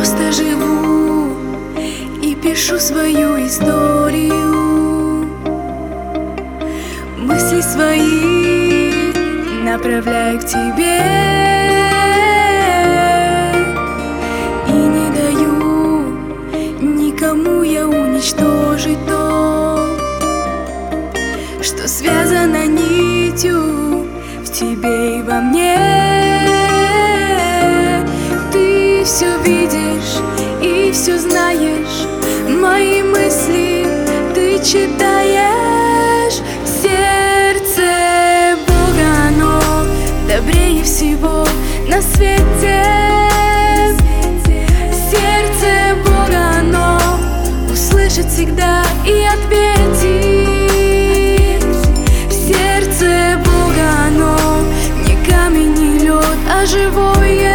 просто живу и пишу свою историю. Мысли свои направляю к тебе и не даю никому я уничтожить то, что связано нитью в тебе и во мне. Ты все видишь и все знаешь, мои мысли ты читаешь. Сердце Бога, оно добрее всего на свете. Сердце Бога, оно услышит всегда и ответит. Сердце Бога, оно не камень, не лед, а живое.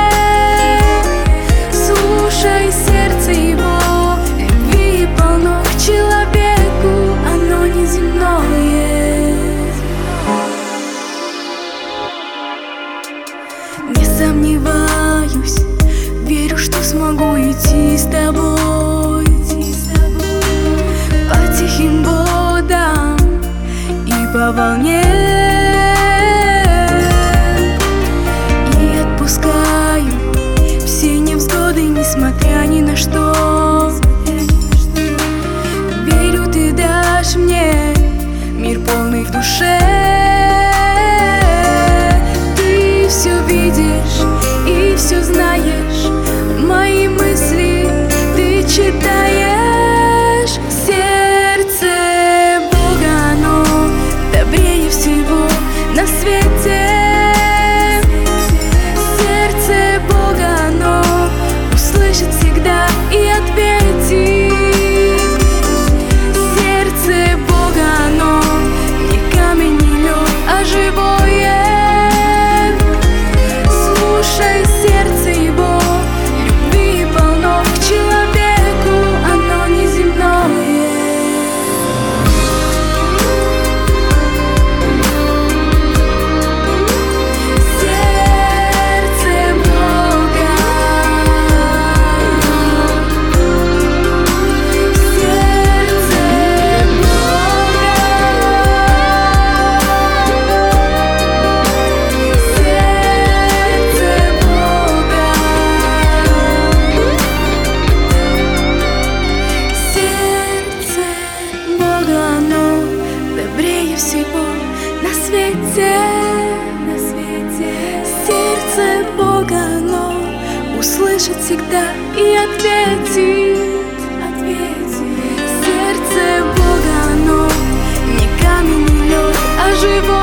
Слушай сердце его, любви полно к человеку, оно неземное. Не сомневаюсь, верю, что смогу идти с тобой по тихим водам и по волне. И отпускаю все невзгоды, несмотря ни на что. Верю, ты дашь мне мир полный в душе. Ты все видишь и все знаешь, мои мысли ты читаешь. Сердце Бога, оно добрее всего на свете. Сердце Бога, оно услышит всегда и ответит. Сердце Бога, оно не камень, не лед, а живое. Слушай сердце его, любви полно к человеку, оно неземное. Сердце Бога, сердце Бога, сердце Бога, сердце Бога, оно добрее всего на свете. Сердце Бога, оно услышит всегда и ответит. Сердце Бога, оно не камень, не лед, а живое.